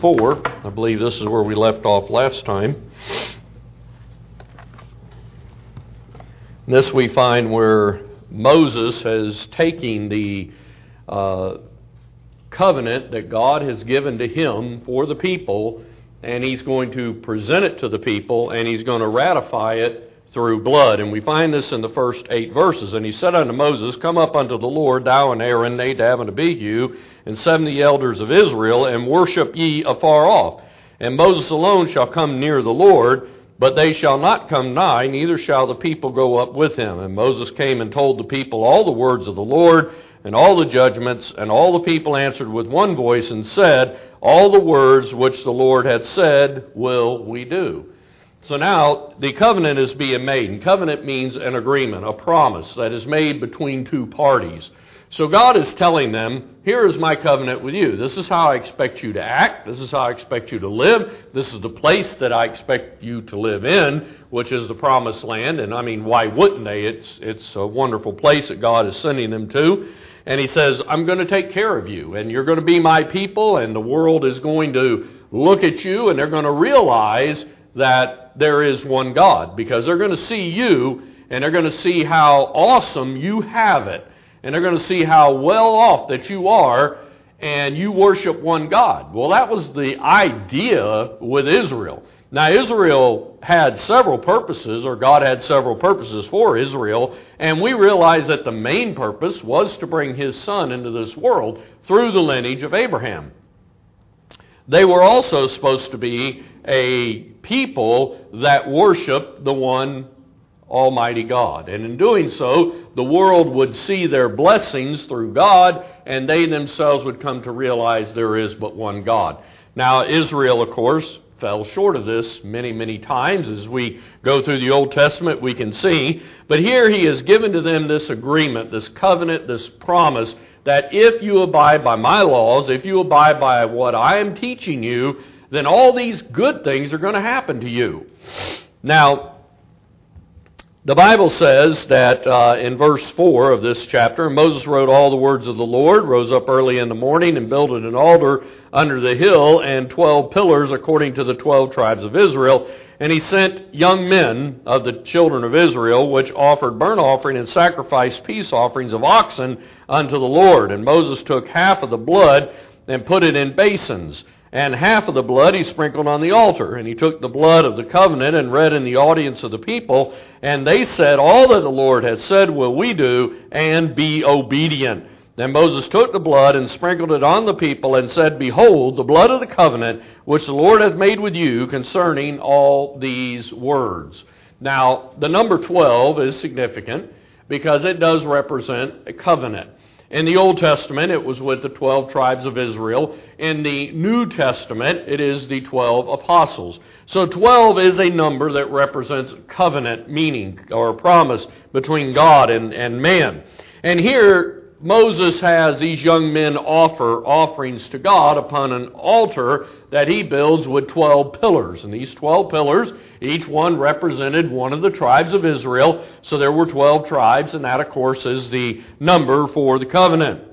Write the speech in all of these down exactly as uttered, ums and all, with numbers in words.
four. I believe this is where we left off last time. This we find where Moses has taken the uh, covenant that God has given to him for the people, and he's going to present it to the people, and he's going to ratify it through blood. And we find this in the first eight verses. And he said unto Moses, Come up unto the Lord, thou and Aaron, Nadab and Abihu, and seventy elders of Israel, and worship ye afar off. And Moses alone shall come near the Lord, but they shall not come nigh, neither shall the people go up with him. And Moses came and told the people all the words of the Lord, and all the judgments, and all the people answered with one voice, and said, All the words which the Lord hath said will we do. So now, the covenant is being made, and covenant means an agreement, a promise that is made between two parties. So God is telling them, here is my covenant with you. This is how I expect you to act. This is how I expect you to live. This is the place that I expect you to live in, which is the promised land. And I mean, why wouldn't they? It's, it's a wonderful place that God is sending them to. And he says, I'm going to take care of you, and you're going to be my people, and the world is going to look at you, and they're going to realize that there is one God, because they're going to see you, and they're going to see how awesome you have it, and they're going to see how well off that you are, and you worship one God. Well, that was the idea with Israel. Now, Israel had several purposes, or God had several purposes for Israel, and we realize that the main purpose was to bring his son into this world through the lineage of Abraham. They were also supposed to be a people that worship the one Almighty God. And in doing so, the world would see their blessings through God, and they themselves would come to realize there is but one God. Now, Israel, of course, fell short of this many, many times. As we go through the Old Testament, we can see. But here he has given to them this agreement, this covenant, this promise, that if you abide by my laws, if you abide by what I am teaching you, then all these good things are going to happen to you. Now, the Bible says that uh, in verse four of this chapter, Moses wrote all the words of the Lord, rose up early in the morning, and builded an altar under the hill, and twelve pillars according to the twelve tribes of Israel. And he sent young men of the children of Israel, which offered burnt offering and sacrificed peace offerings of oxen unto the Lord. And Moses took half of the blood and put it in basins, and half of the blood he sprinkled on the altar. And he took the blood of the covenant and read in the audience of the people, and they said, All that the Lord has said will we do, and be obedient. Then Moses took the blood and sprinkled it on the people, and said, Behold, the blood of the covenant which the Lord hath made with you concerning all these words. Now, the number twelve is significant because it does represent a covenant. In the Old Testament, it was with the twelve tribes of Israel. In the New Testament, it is the twelve apostles. So twelve is a number that represents covenant meaning or promise between God and, and man. And here, Moses has these young men offer offerings to God upon an altar that he builds with twelve pillars. And these twelve pillars, each one represented one of the tribes of Israel. So there were twelve tribes, and that, of course, is the number for the covenant.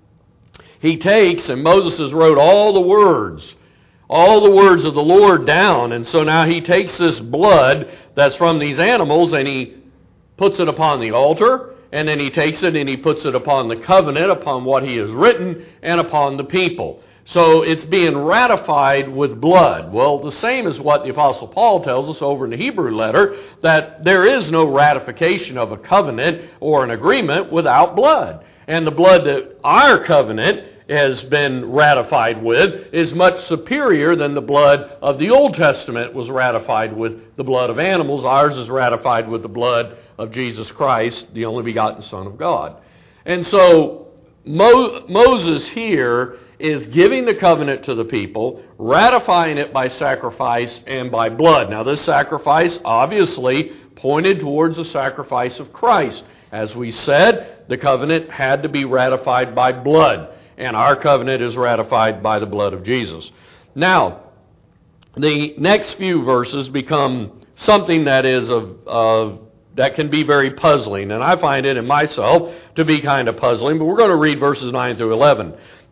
He takes, and Moses has wrote all the words, all the words of the Lord down. And so now he takes this blood that's from these animals, and he puts it upon the altar. And then he takes it and he puts it upon the covenant, upon what he has written, and upon the people. So it's being ratified with blood. Well, the same as what the Apostle Paul tells us over in the Hebrew letter, that there is no ratification of a covenant or an agreement without blood. And the blood that our covenant has been ratified with is much superior than the blood of the Old Testament was ratified with the blood of animals. Ours is ratified with the blood of Jesus Christ, the only begotten Son of God. And so Mo- Moses here is giving the covenant to the people, ratifying it by sacrifice and by blood. Now, this sacrifice obviously pointed towards the sacrifice of Christ. As we said, the covenant had to be ratified by blood, and our covenant is ratified by the blood of Jesus. Now, the next few verses become something that is of, of that can be very puzzling, and I find it in myself to be kind of puzzling, but we're going to read verses nine through eleven.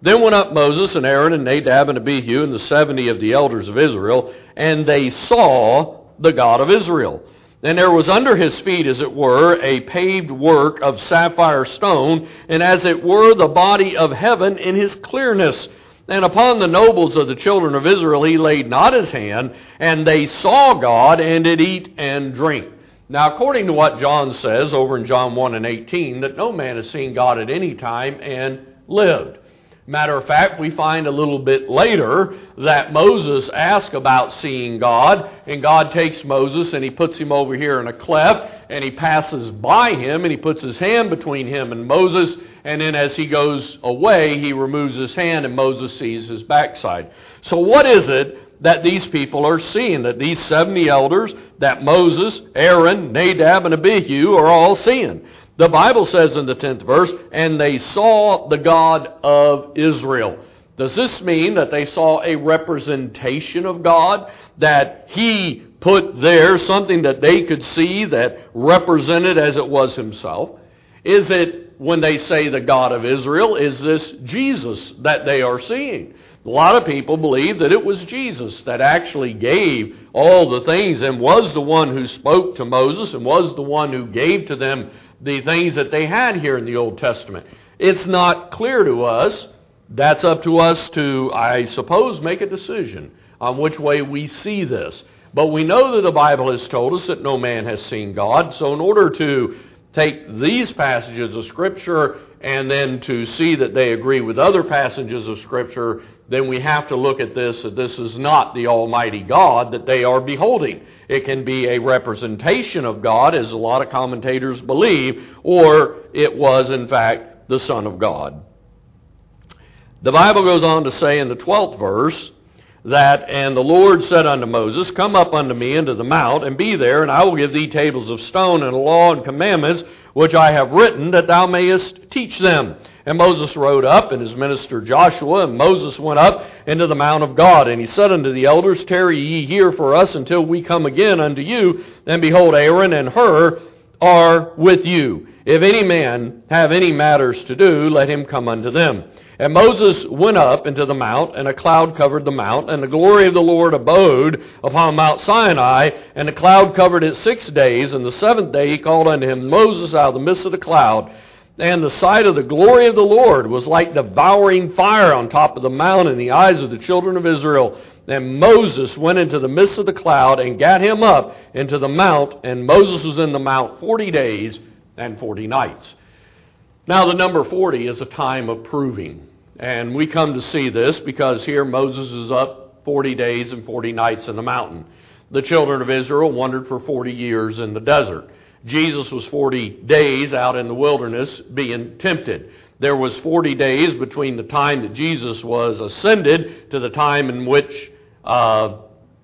Then went up Moses and Aaron and Nadab and Abihu and the seventy of the elders of Israel, and they saw the God of Israel. And there was under his feet, as it were, a paved work of sapphire stone, and as it were the body of heaven in his clearness. And upon the nobles of the children of Israel he laid not his hand, and they saw God, and did eat and drink. Now, according to what John says over in John one and eighteen, that no man has seen God at any time and lived. Matter of fact, we find a little bit later that Moses asked about seeing God, and God takes Moses and he puts him over here in a cleft, and he passes by him, and he puts his hand between him and Moses, and then as he goes away, he removes his hand, and Moses sees his backside. So what is it that these people are seeing, that these seventy elders, that Moses, Aaron, Nadab, and Abihu are all seeing? The Bible says in the tenth verse, and they saw the God of Israel. Does this mean that they saw a representation of God? That he put there something that they could see that represented as it was himself? Is it, when they say the God of Israel, is this Jesus that they are seeing? A lot of people believe that it was Jesus that actually gave all the things and was the one who spoke to Moses and was the one who gave to them the things that they had here in the Old Testament. It's not clear to us. That's up to us to, I suppose, make a decision on which way we see this. But we know that the Bible has told us that no man has seen God. So in order to take these passages of Scripture and then to see that they agree with other passages of Scripture, then we have to look at this, that this is not the Almighty God that they are beholding. It can be a representation of God, as a lot of commentators believe, or it was, in fact, the Son of God. The Bible goes on to say in the twelfth verse that, and the Lord said unto Moses, Come up unto me into the mount, and be there, and I will give thee tables of stone, and a law and commandments, which I have written, that thou mayest teach them. And Moses rode up, and his minister Joshua, and Moses went up into the mount of God. And he said unto the elders, Tarry ye here for us until we come again unto you. And behold, Aaron and Hur are with you. If any man have any matters to do, let him come unto them. And Moses went up into the mount, and a cloud covered the mount, and the glory of the Lord abode upon Mount Sinai, and the cloud covered it six days. And the seventh day he called unto him Moses out of the midst of the cloud. And the sight of the glory of the Lord was like devouring fire on top of the mount in the eyes of the children of Israel. And Moses went into the midst of the cloud and gat him up into the mount, and Moses was in the mount forty days and forty nights. Now the number forty is a time of proving. And we come to see this because here Moses is up forty days and forty nights in the mountain. The children of Israel wandered for forty years in the desert. Jesus was forty days out in the wilderness being tempted. There was forty days between the time that Jesus was ascended to the time in which, uh,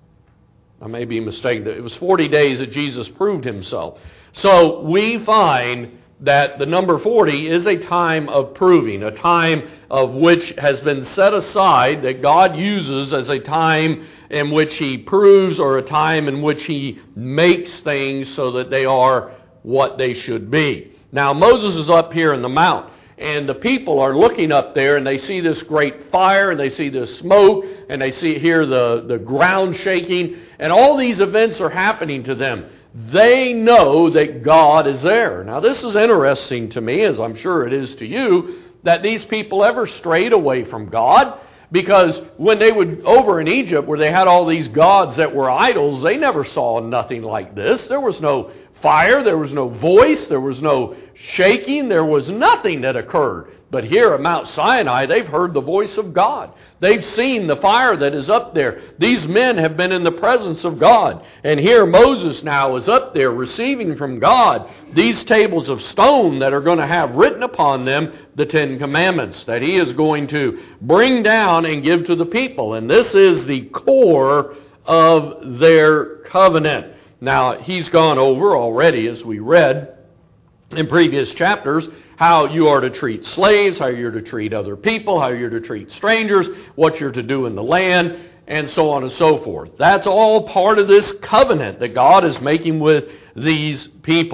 I may be mistaken, it was forty days that Jesus proved himself. So we find that the number forty is a time of proving, a time of which has been set aside that God uses as a time in which he proves, or a time in which he makes things so that they are what they should be. Now Moses is up here in the mount, and the people are looking up there, and they see this great fire, and they see this smoke, and they see hear the, the ground shaking, and all these events are happening to them. They know that God is there. Now this is interesting to me, as I'm sure it is to you, that these people ever strayed away from God. Because when they would, over in Egypt, where they had all these gods that were idols, they never saw nothing like this. There was no fire, there was no voice, there was no shaking, there was nothing that occurred. But here at Mount Sinai, they've heard the voice of God. They've seen the fire that is up there. These men have been in the presence of God. And here Moses now is up there receiving from God these tables of stone that are going to have written upon them the Ten Commandments that he is going to bring down and give to the people. And this is the core of their covenant. Now, he's gone over already, as we read in previous chapters, how you are to treat slaves, how you're to treat other people, how you're to treat strangers, what you're to do in the land, and so on and so forth. That's all part of this covenant that God is making with these people.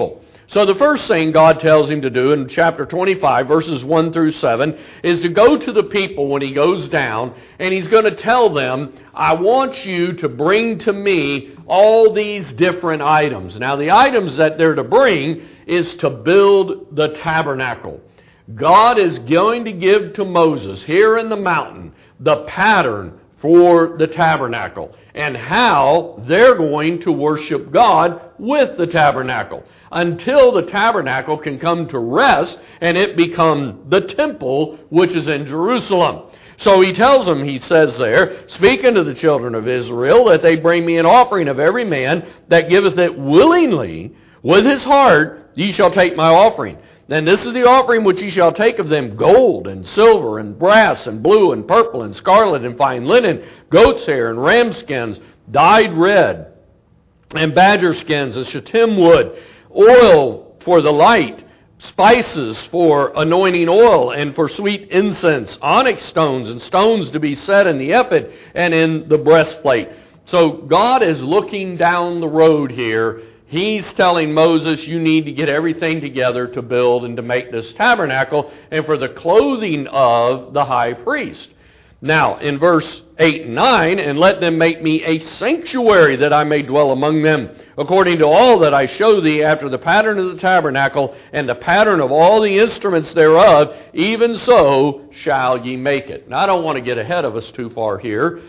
So the first thing God tells him to do in chapter twenty-five, verses one through seven, is to go to the people when he goes down, and he's going to tell them, I want you to bring to me all these different items. Now the items that they're to bring is to build the tabernacle. God is going to give to Moses here in the mountain the pattern for the tabernacle and how they're going to worship God with the tabernacle, until the tabernacle can come to rest and it become the temple which is in Jerusalem. So he tells them, he says there, speak unto the children of Israel that they bring me an offering of every man that giveth it willingly with his heart, ye shall take my offering. Then this is the offering which ye shall take of them, gold and silver and brass and blue and purple and scarlet and fine linen, goat's hair and ram skins, dyed red, and badger skins and shittim wood, oil for the light, spices for anointing oil and for sweet incense, onyx stones and stones to be set in the ephod and in the breastplate. So God is looking down the road here. He's telling Moses, you need to get everything together to build and to make this tabernacle and for the clothing of the high priest. Now, in verse eight and nine, and let them make me a sanctuary that I may dwell among them, according to all that I show thee after the pattern of the tabernacle and the pattern of all the instruments thereof, even so shall ye make it. Now, I don't want to get ahead of us too far here,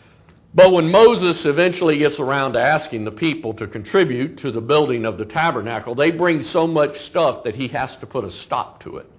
but when Moses eventually gets around to asking the people to contribute to the building of the tabernacle, they bring so much stuff that he has to put a stop to it.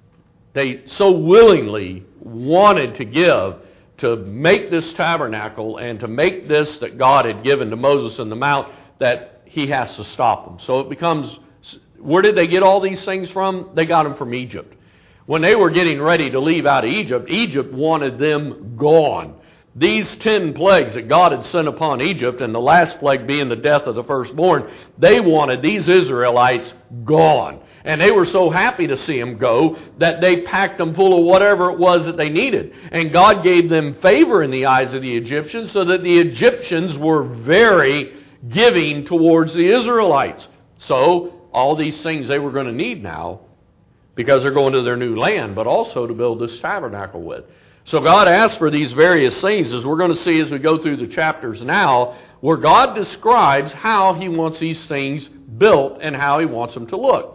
They so willingly wanted to give to make this tabernacle and to make this that God had given to Moses in the mount that he has to stop them. So it becomes, where did they get all these things from? They got them from Egypt. When they were getting ready to leave out of Egypt, Egypt wanted them gone. These ten plagues that God had sent upon Egypt, and the last plague being the death of the firstborn, they wanted these Israelites gone. And they were so happy to see them go that they packed them full of whatever it was that they needed. And God gave them favor in the eyes of the Egyptians so that the Egyptians were very giving towards the Israelites. So all these things they were going to need now because they're going to their new land, but also to build this tabernacle with. So God asked for these various things, as we're going to see as we go through the chapters now, where God describes how he wants these things built and how he wants them to look.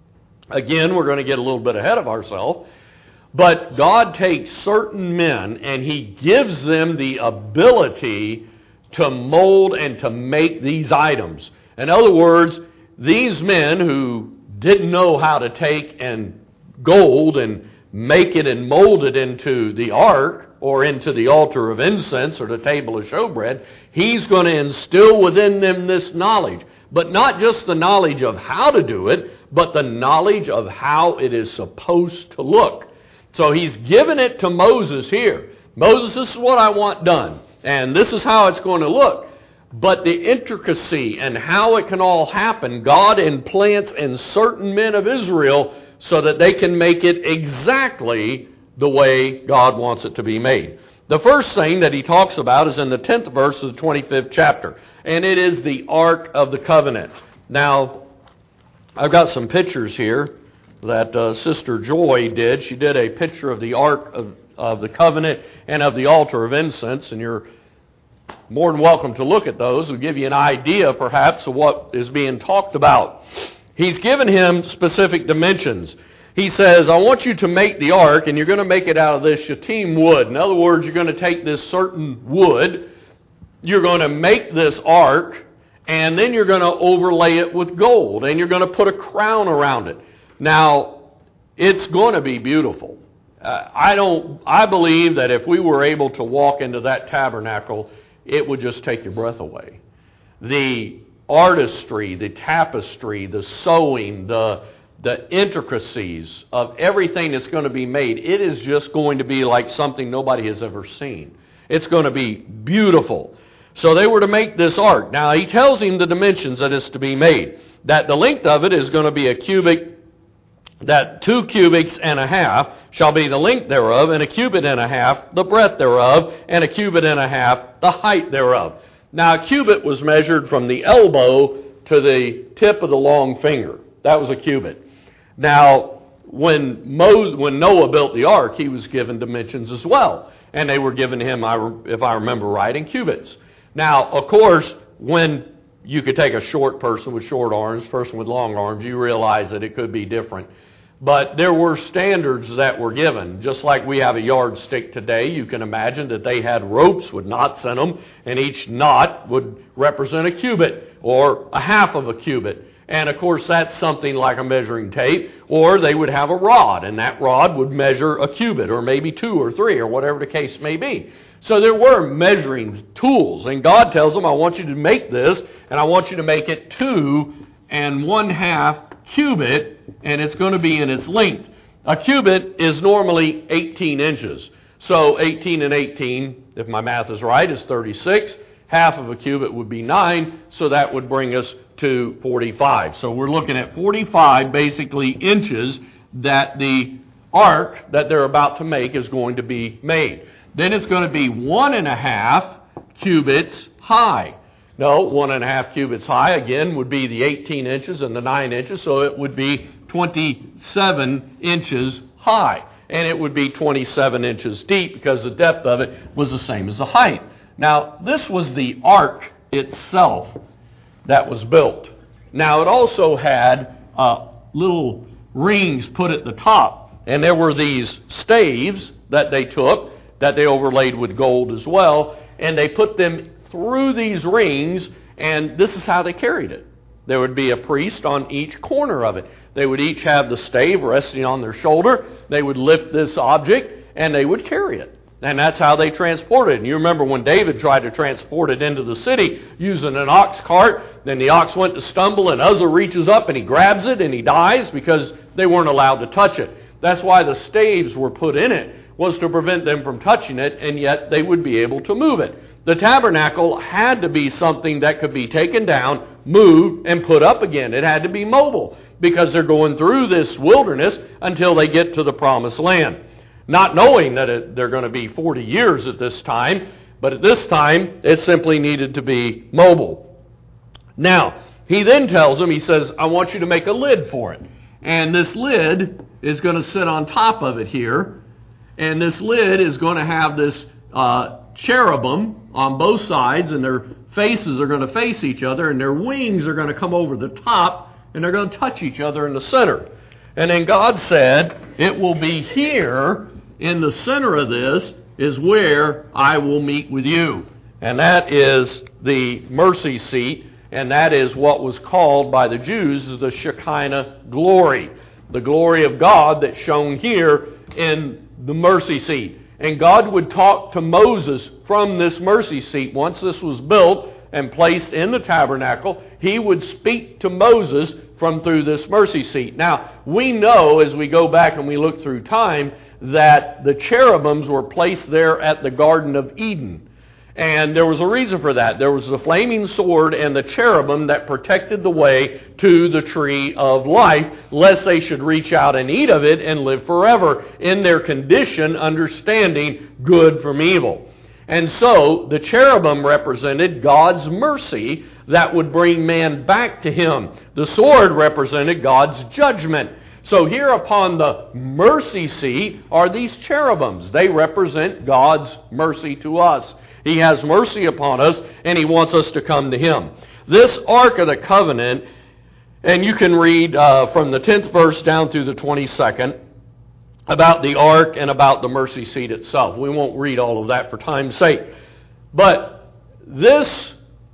Again, we're going to get a little bit ahead of ourselves, but God takes certain men and he gives them the ability to mold and to make these items. In other words, these men who didn't know how to take and gold and make it and mold it into the ark or into the altar of incense or the table of showbread, he's going to instill within them this knowledge. But not just the knowledge of how to do it, but the knowledge of how it is supposed to look. So he's given it to Moses here. Moses, this is what I want done, and this is how it's going to look. But the intricacy and how it can all happen, God implants in certain men of Israel so that they can make it exactly the way God wants it to be made. The first thing that he talks about is in the tenth verse of the twenty-fifth chapter, and it is the Ark of the Covenant. Now, I've got some pictures here that uh, Sister Joy did. She did a picture of the Ark of, of the Covenant and of the altar of incense, and you're more than welcome to look at those. It'll give you an idea, perhaps, of what is being talked about. He's given him specific dimensions. He says, I want you to make the ark, and you're going to make it out of this shittim wood. In other words, you're going to take this certain wood, you're going to make this ark, and then you're going to overlay it with gold, and you're going to put a crown around it. Now, it's going to be beautiful. Uh, I don't. I believe that if we were able to walk into that tabernacle, it would just take your breath away. The artistry, the tapestry, the sewing, the the intricacies of everything that's going to be made, it is just going to be like something nobody has ever seen. It's going to be beautiful. So they were to make this ark. Now he tells him the dimensions that is to be made. That the length of it is going to be a cubit, that two cubits and a half shall be the length thereof, and a cubit and a half the breadth thereof, and a cubit and a half the height thereof. Now a cubit was measured from the elbow to the tip of the long finger. That was a cubit. Now, when Moses, when Noah built the ark, he was given dimensions as well. And they were given him, if I remember right, in cubits. Now, of course, when you could take a short person with short arms, person with long arms, you realize that it could be different. But there were standards that were given. Just like we have a yardstick today, you can imagine that they had ropes with knots in them, and each knot would represent a cubit or a half of a cubit. And of course, that's something like a measuring tape. Or they would have a rod, and that rod would measure a cubit, or maybe two or three, or whatever the case may be. So there were measuring tools, and God tells them, I want you to make this, and I want you to make it two and one half cubit, and it's going to be in its length. A cubit is normally eighteen inches. So eighteen and eighteen, if my math is right, is thirty-six. Half of a cubit would be nine, so that would bring us to forty-five. So we're looking at forty-five, basically, inches that the ark that they're about to make is going to be made. Then it's going to be one and a half cubits high. No, one and a half cubits high, again, would be the eighteen inches and the nine inches, so it would be twenty-seven inches high. And it would be twenty-seven inches deep because the depth of it was the same as the height. Now, this was the ark itself that was built. Now, it also had uh, little rings put at the top, and there were these staves that they took, that they overlaid with gold as well, and they put them through these rings, and this is how they carried it. There would be a priest on each corner of it. They would each have the stave resting on their shoulder. They would lift this object, and they would carry it. And that's how they transported it. And you remember when David tried to transport it into the city using an ox cart, then the ox went to stumble, and Uzzah reaches up, and he grabs it, and he dies because they weren't allowed to touch it. That's why the staves were put in it, was to prevent them from touching it, and yet they would be able to move it. The tabernacle had to be something that could be taken down, moved, and put up again. It had to be mobile because they're going through this wilderness until they get to the promised land. Not knowing that it, they're going to be forty years at this time, but at this time, it simply needed to be mobile. Now, he then tells them, he says, I want you to make a lid for it. And this lid is going to sit on top of it here. And this lid is going to have this uh, cherubim on both sides, and their faces are going to face each other, and their wings are going to come over the top, and they're going to touch each other in the center. And then God said, it will be here in the center of this is where I will meet with you. And that is the mercy seat, and that is what was called by the Jews as the Shekinah glory. The glory of God that's shown here in the mercy seat. And God would talk to Moses from this mercy seat. Once this was built and placed in the tabernacle, he would speak to Moses from through this mercy seat. Now, we know as we go back and we look through time that the cherubims were placed there at the Garden of Eden. And there was a reason for that. There was the flaming sword and the cherubim that protected the way to the tree of life, lest they should reach out and eat of it and live forever in their condition, understanding good from evil. And so the cherubim represented God's mercy that would bring man back to him. The sword represented God's judgment. So here upon the mercy seat are these cherubims. They represent God's mercy to us. He has mercy upon us, and He wants us to come to Him. This Ark of the Covenant, and you can read uh, from the tenth verse down through the twenty-second, about the Ark and about the mercy seat itself. We won't read all of that for time's sake. But this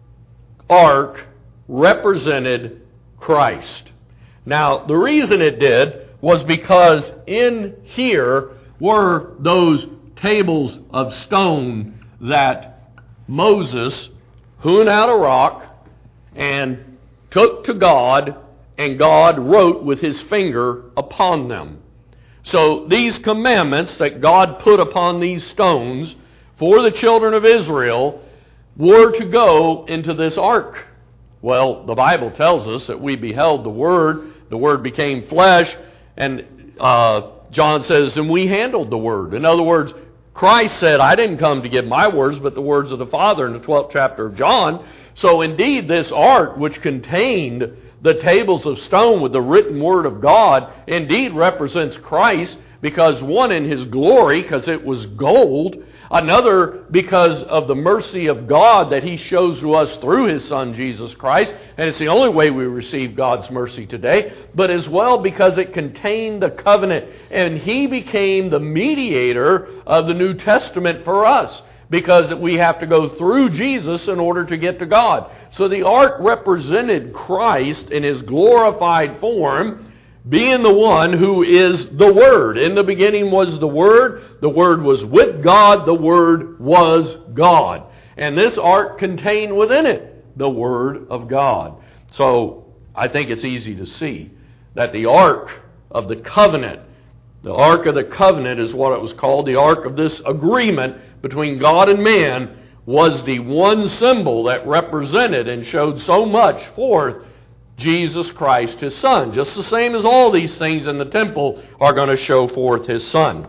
Ark represented Christ. Now, the reason it did was because in here were those tables of stone that Moses hewn out a rock and took to God, and God wrote with His finger upon them. So these commandments that God put upon these stones for the children of Israel were to go into this ark. Well, the Bible tells us that we beheld the Word, the Word became flesh, and uh, John says, and we handled the Word. In other words, Christ said, I didn't come to give my words, but the words of the Father in the twelfth chapter of John. So indeed, this ark, which contained The tables of stone with the written word of God indeed represents Christ, because one in His glory, because it was gold. Another because of the mercy of God that He shows to us through His Son Jesus Christ, and it's the only way we receive God's mercy today, but as well because it contained the covenant, and He became the mediator of the New Testament for us, because we have to go through Jesus in order to get to God. So the ark represented Christ in His glorified form, being the one who is the Word. In the beginning was the Word. The Word was with God. The Word was God. And this ark contained within it the Word of God. So I think it's easy to see that the ark of the covenant, the ark of the covenant is what it was called, the ark of this agreement between God and man, was the one symbol that represented and showed so much forth Jesus Christ, His Son. Just the same as all these things in the temple are going to show forth His Son.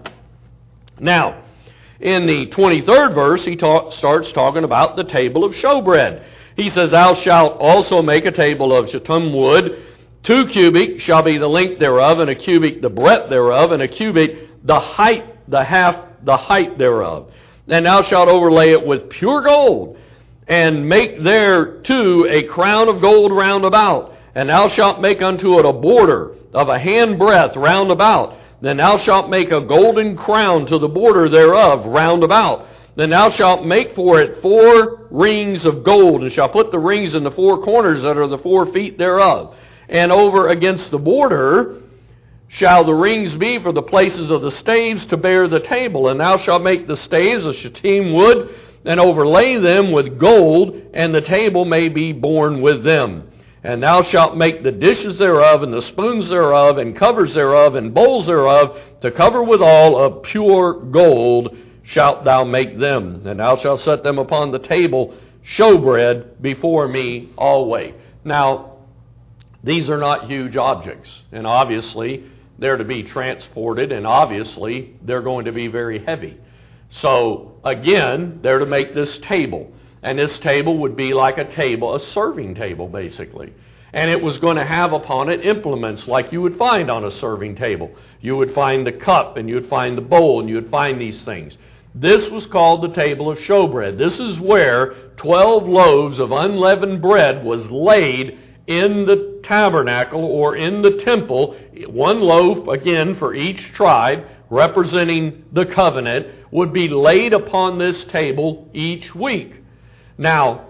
Now, in the twenty-third verse, he ta- starts talking about the table of showbread. He says, Thou shalt also make a table of shittim wood. Two cubit shall be the length thereof, and a cubit the breadth thereof, and a cubit the height, the half the height thereof. And thou shalt overlay it with pure gold, and make thereto a crown of gold round about. And thou shalt make unto it a border of a handbreadth round about. Then thou shalt make a golden crown to the border thereof round about. Then thou shalt make for it four rings of gold, and shalt put the rings in the four corners that are the four feet thereof. And over against the border shall the rings be for the places of the staves to bear the table. And thou shalt make the staves of shittim wood, and overlay them with gold, and the table may be borne with them. And thou shalt make the dishes thereof, and the spoons thereof, and covers thereof, and bowls thereof, to cover withal of pure gold shalt thou make them. And thou shalt set them upon the table, showbread, before me always. Now, these are not huge objects, and obviously they're to be transported, and obviously they're going to be very heavy. So, again, they're to make this table. And this table would be like a table, a serving table, basically. And it was going to have upon it implements like you would find on a serving table. You would find the cup, and you would find the bowl, and you would find these things. This was called the table of showbread. This is where twelve loaves of unleavened bread was laid in the tabernacle or in the temple. One loaf, again, for each tribe, representing the covenant, would be laid upon this table each week. Now,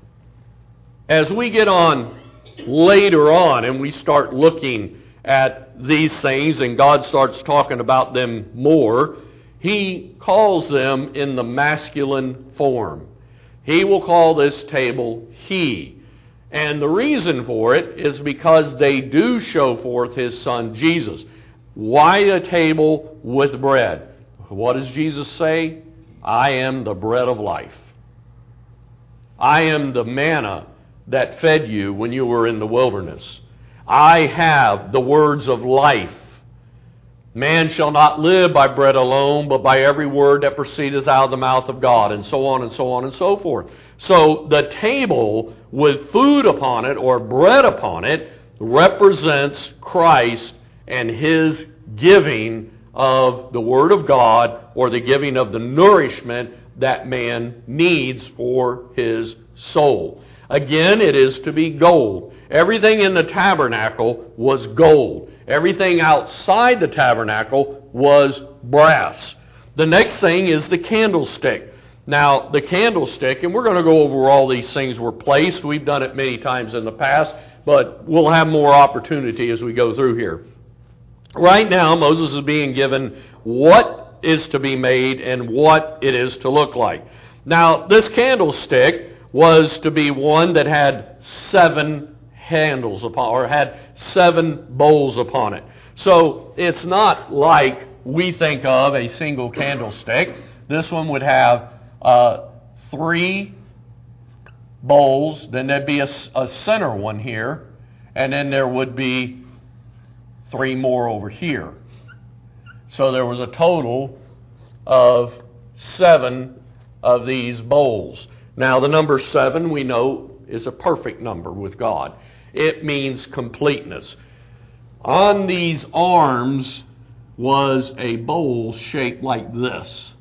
as we get on later on and we start looking at these things and God starts talking about them more, He calls them in the masculine form. He will call this table He. And the reason for it is because they do show forth His Son Jesus. Why a table with bread? What does Jesus say? I am the bread of life. I am the manna that fed you when you were in the wilderness. I have the words of life. Man shall not live by bread alone, but by every word that proceedeth out of the mouth of God, and so on and so on and so forth. So the table with food upon it or bread upon it represents Christ and His giving of the Word of God, or the giving of the nourishment that man needs for his soul. Again, it is to be gold. Everything in the tabernacle was gold. Everything outside the tabernacle was brass. The next thing is the candlestick. Now, the candlestick, and we're going to go over where all these things were placed. We've done it many times in the past, but we'll have more opportunity as we go through here. Right now, Moses is being given what is to be made and what it is to look like. Now, this candlestick was to be one that had seven handles upon, or had seven bowls upon it. So it's not like we think of a single candlestick. This one would have uh, three bowls, then there'd be a, a center one here, and then there would be three more over here. So there was a total of seven of these bowls. Now the number seven we know is a perfect number with God. It means completeness. On these arms was a bowl shaped like this.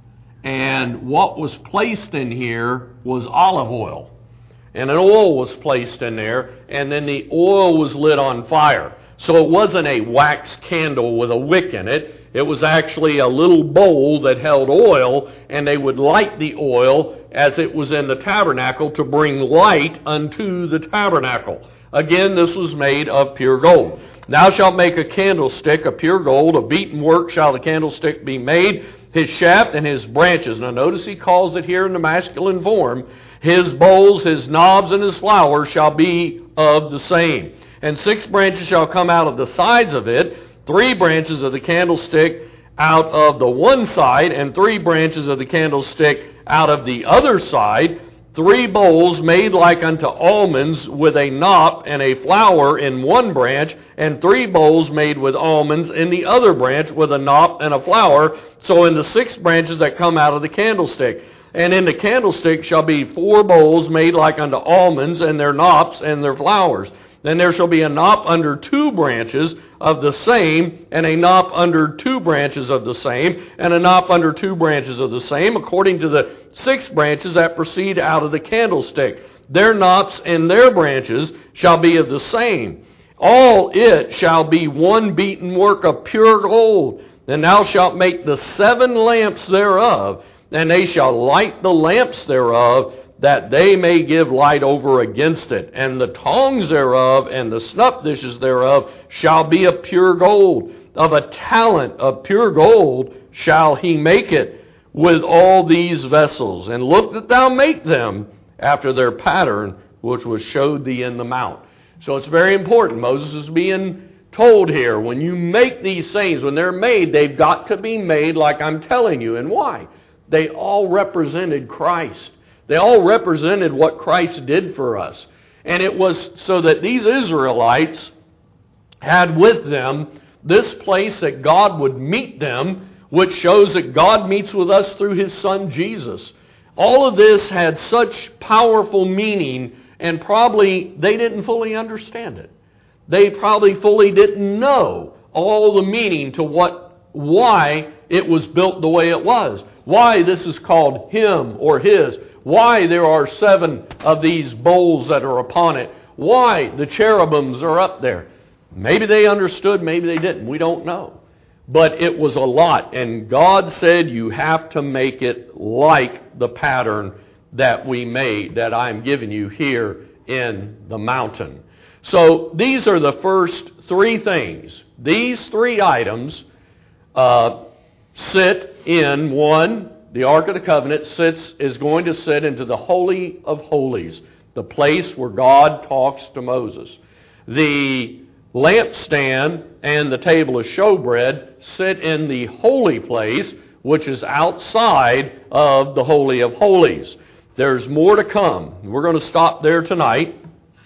And what was placed in here was olive oil. And an oil was placed in there, and then the oil was lit on fire. So it wasn't a wax candle with a wick in it. It was actually a little bowl that held oil, and they would light the oil as it was in the tabernacle to bring light unto the tabernacle. Again, this was made of pure gold. Thou shalt make a candlestick of pure gold, of beaten work shall the candlestick be made, his shaft and his branches. Now notice he calls it here in the masculine form. His bowls, his knobs, and his flowers shall be of the same. And six branches shall come out of the sides of it, three branches of the candlestick out of the one side, and three branches of the candlestick out of the other side. Three bowls made like unto almonds, with a knot and a flower in one branch, and three bowls made with almonds in the other branch, with a knot and a flower. So in the six branches that come out of the candlestick. And in the candlestick shall be four bowls made like unto almonds, and their knops and their flowers. Then there shall be a knot under two branches of the same, and a knot under two branches of the same, and a knot under two branches of the same, according to the six branches that proceed out of the candlestick. Their knots and their branches shall be of the same. All it shall be one beaten work of pure gold. And thou shalt make the seven lamps thereof, and they shall light the lamps thereof, that they may give light over against it. And the tongs thereof and the snuff dishes thereof shall be of pure gold. Of a talent of pure gold shall he make it with all these vessels. And look that thou make them after their pattern, which was showed thee in the mount. So it's very important. Moses is being told here, when you make these things, when they're made, they've got to be made like I'm telling you. And why? They all represented Christ. They all represented what Christ did for us. And it was so that these Israelites had with them this place that God would meet them, which shows that God meets with us through His Son Jesus. All of this had such powerful meaning, and probably they didn't fully understand it. They probably fully didn't know all the meaning to what, why it was built the way it was. Why this is called him or his. Why there are seven of these bowls that are upon it. Why the cherubims are up there. Maybe they understood, maybe they didn't. We don't know. But it was a lot. And God said you have to make it like the pattern that we made, that I'm giving you here in the mountain. So these are the first three things. These three items uh, sit in one. The Ark of the Covenant sits is going to sit into the Holy of Holies, the place where God talks to Moses. The lampstand and the table of showbread sit in the holy place, which is outside of the Holy of Holies. There's more to come. We're going to stop there tonight.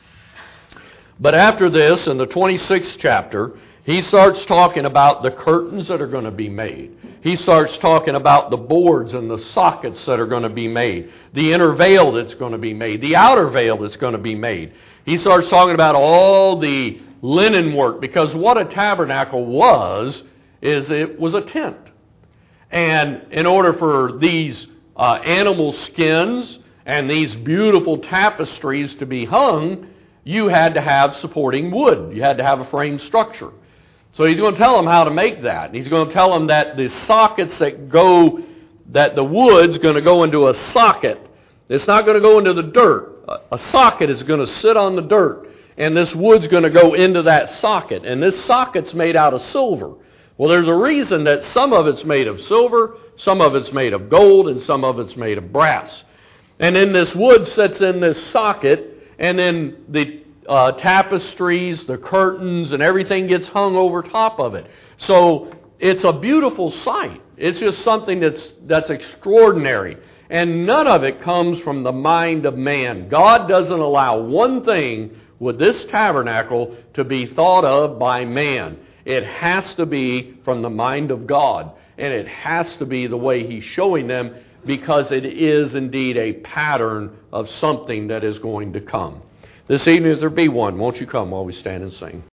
But after this, in the twenty-sixth chapter, he starts talking about the curtains that are going to be made. He starts talking about the boards and the sockets that are going to be made, the inner veil that's going to be made, the outer veil that's going to be made. He starts talking about all the linen work, because what a tabernacle was, is it was a tent. And in order for these uh, animal skins and these beautiful tapestries to be hung, you had to have supporting wood. You had to have a frame structure. So he's going to tell them how to make that. And he's going to tell them that the sockets that go, that the wood's going to go into a socket. It's not going to go into the dirt. A socket is going to sit on the dirt, and this wood's going to go into that socket. And this socket's made out of silver. Well, there's a reason that some of it's made of silver, some of it's made of gold, and some of it's made of brass. And then this wood sits in this socket, and then the Uh, tapestries, the curtains, and everything gets hung over top of it. So it's a beautiful sight. It's just something that's that's extraordinary. And none of it comes from the mind of man. God doesn't allow one thing with this tabernacle to be thought of by man. It has to be from the mind of God. And it has to be the way He's showing them, because it is indeed a pattern of something that is going to come. This evening, if there be one, won't you come while we stand and sing?